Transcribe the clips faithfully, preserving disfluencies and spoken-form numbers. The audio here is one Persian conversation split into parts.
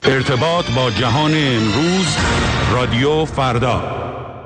ارتباط با جهان امروز، رادیو فردا.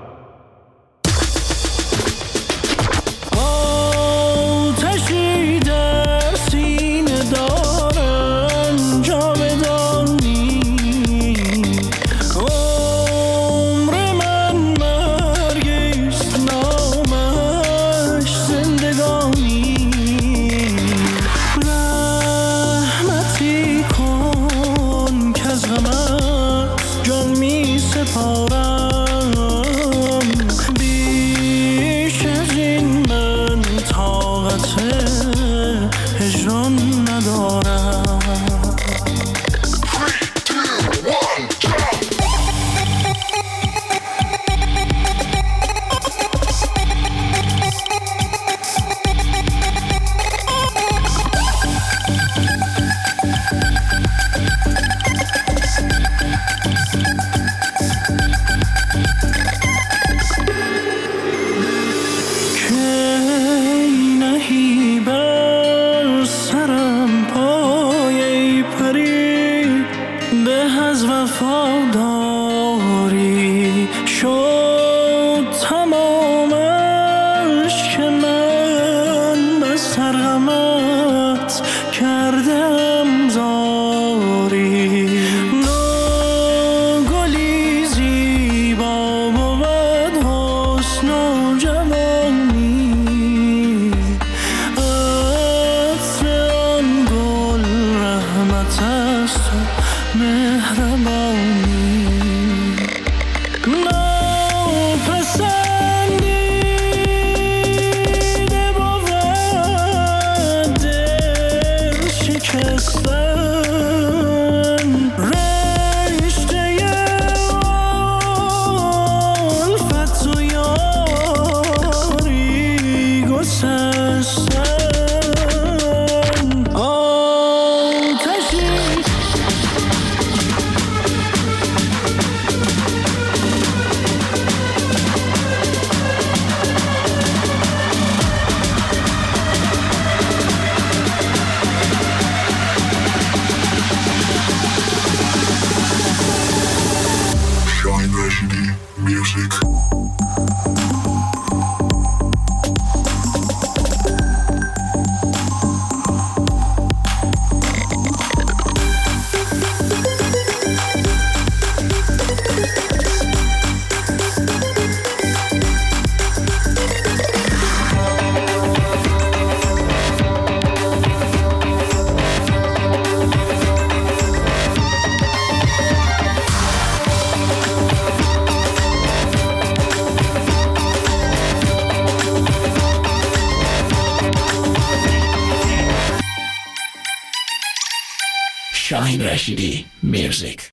شاهین رشیدی میوزیک.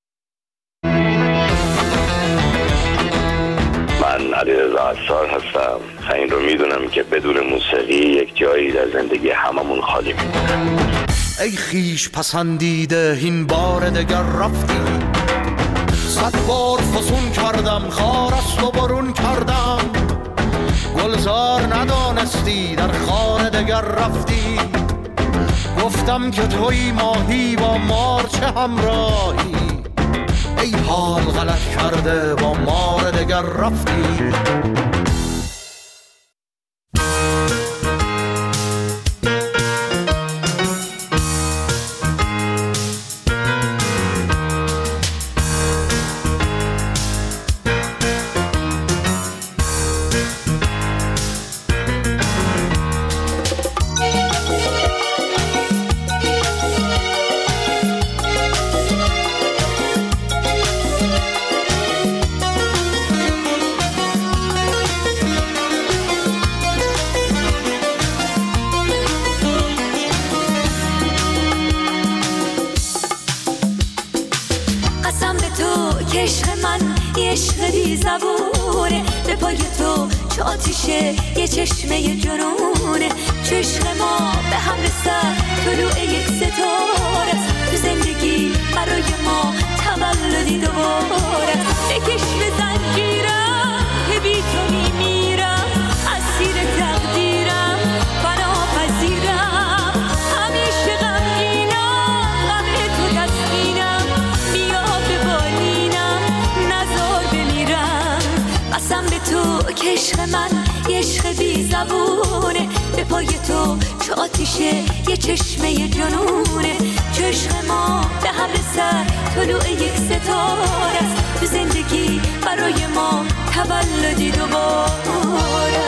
من علیرضا عصار هستم. این رو میدونم که بدون موسیقی یک جایی در زندگی هممون خالی میمونه. ای خیش پسندیده این بار دگر رفتی، صد بار فسون کردم خارست و برون کردم، گلزار ندانستی در خانه دگر رفتی، گفتم که توی ماهی با مار چه همراهی، ای حال غلط کرده با مار دگر رفتی. عشق بی زبونه به پای تو چه آتیشه یه چشمه جنونه، چشم ما به هم رسد طلوع یک ستاره است، تو زندگی برای ما تولدی دوباره، بکش به زنجیرم که بی تو میمیرم، اسیر تقدیرم بناپذیرم، همیشه غمگینم غم تو تسکینم، بیا عشق من یه عشق بی زبونه، به پای تو چه آتیشه یه چشمه جنونه. چشم ما به هم رسد طلوع یک ستاره است، تو زندگی برای ما تولدی دوباره.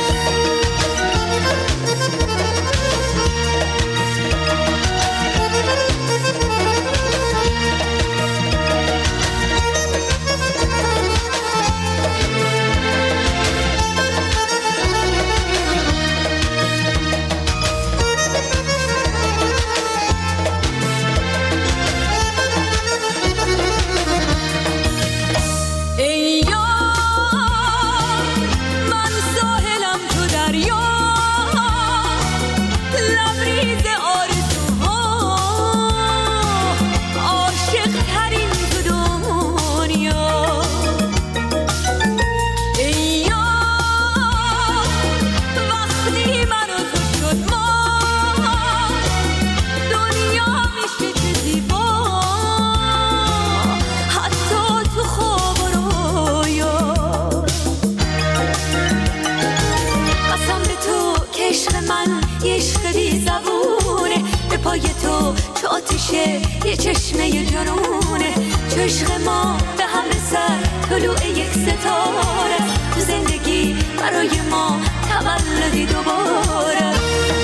یه چشمه جنونه. چشم ما به هم رسد طلوع یک ستاره، تو زندگی برای ما تولدی دوباره.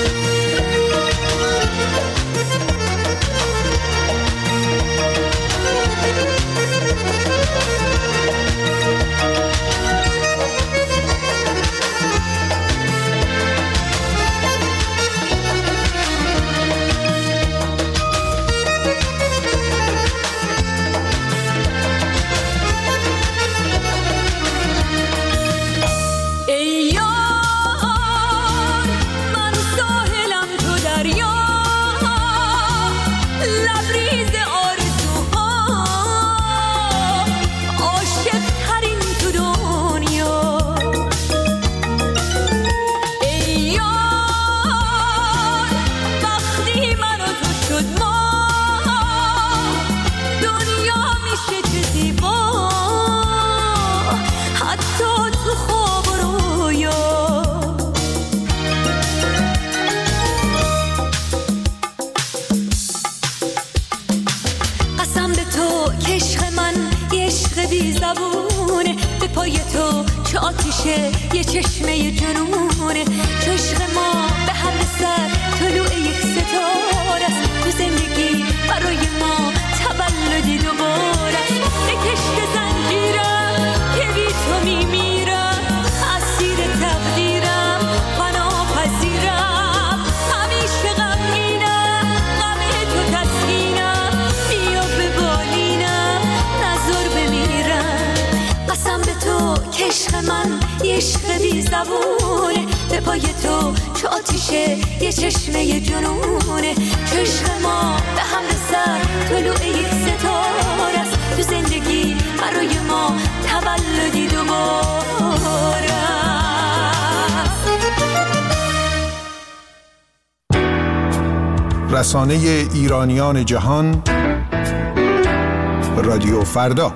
یه چشمه جنونه. چشم ما به هم رسد طلوع یک ستاره است، تو زندگی برای ما تولدی دوباره است. به کشت زنجیرم که بی تو میمیرم، اسیر تقدیرم فنا پذیرم. همیشه غمگینم، غم تو تسکینم، بیا به بالینم نذار بمیرم. قسم به تو که عشق من یه عشق بی زبونه، به پای تو چه آتیشه یه چشمه جنونه. چشم ما به هم رسد طلوع یک ستاره است، تو زندگی برای ما تولدی دوباره. رسانه ایرانیان جهان، رادیو فردا.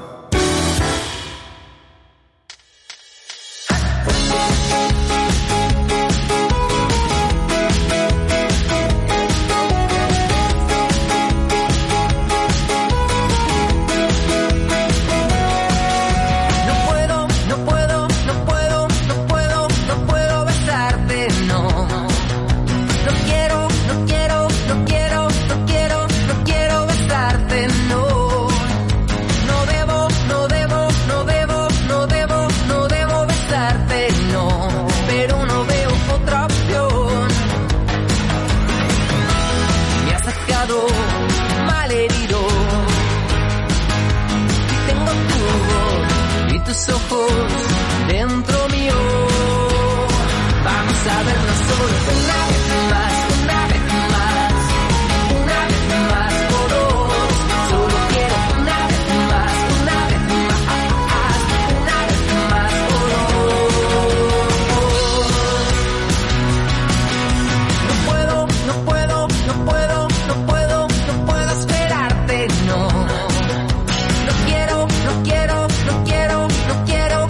No quiero, no quiero, no quiero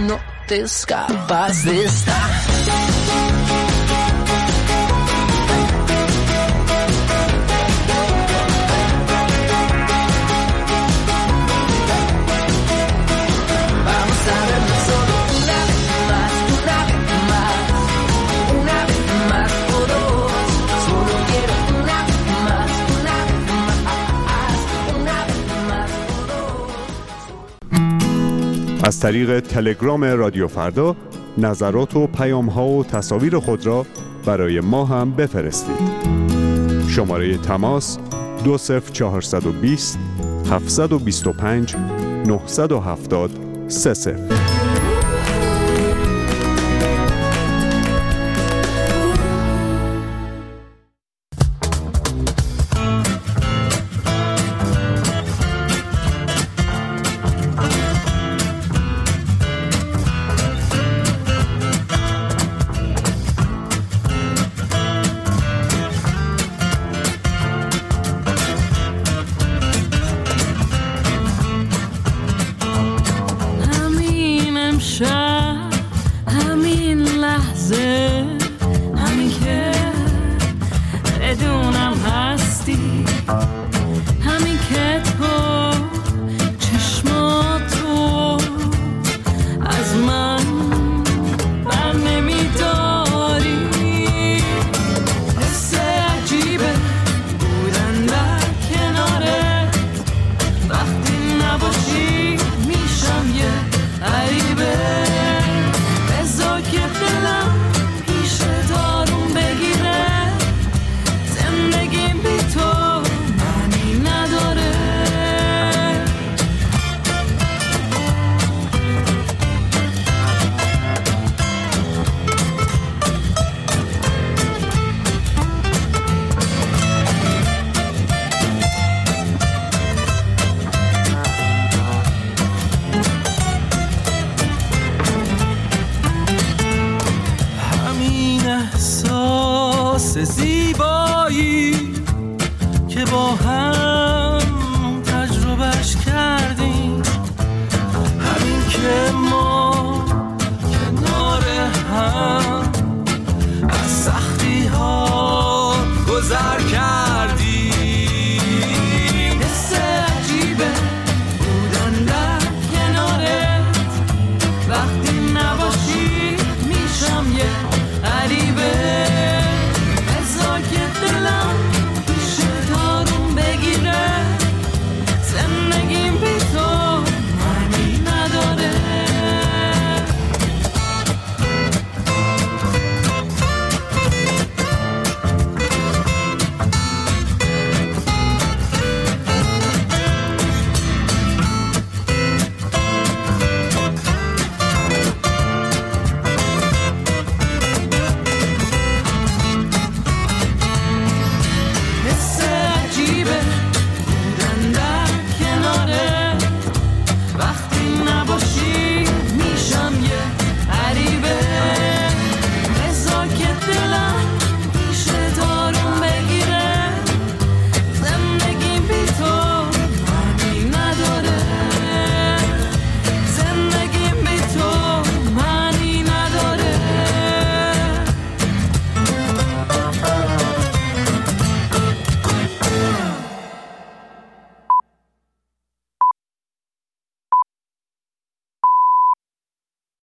no te escapas de esta. از طریق تلگرام رادیو فردا نظرات و پیام‌ها و تصاویر خود را برای ما هم بفرستید. شماره تماس دو صفر چهارصد و بیست هفتصد و بیست و پنج نهصد و هفتاد سه صفر.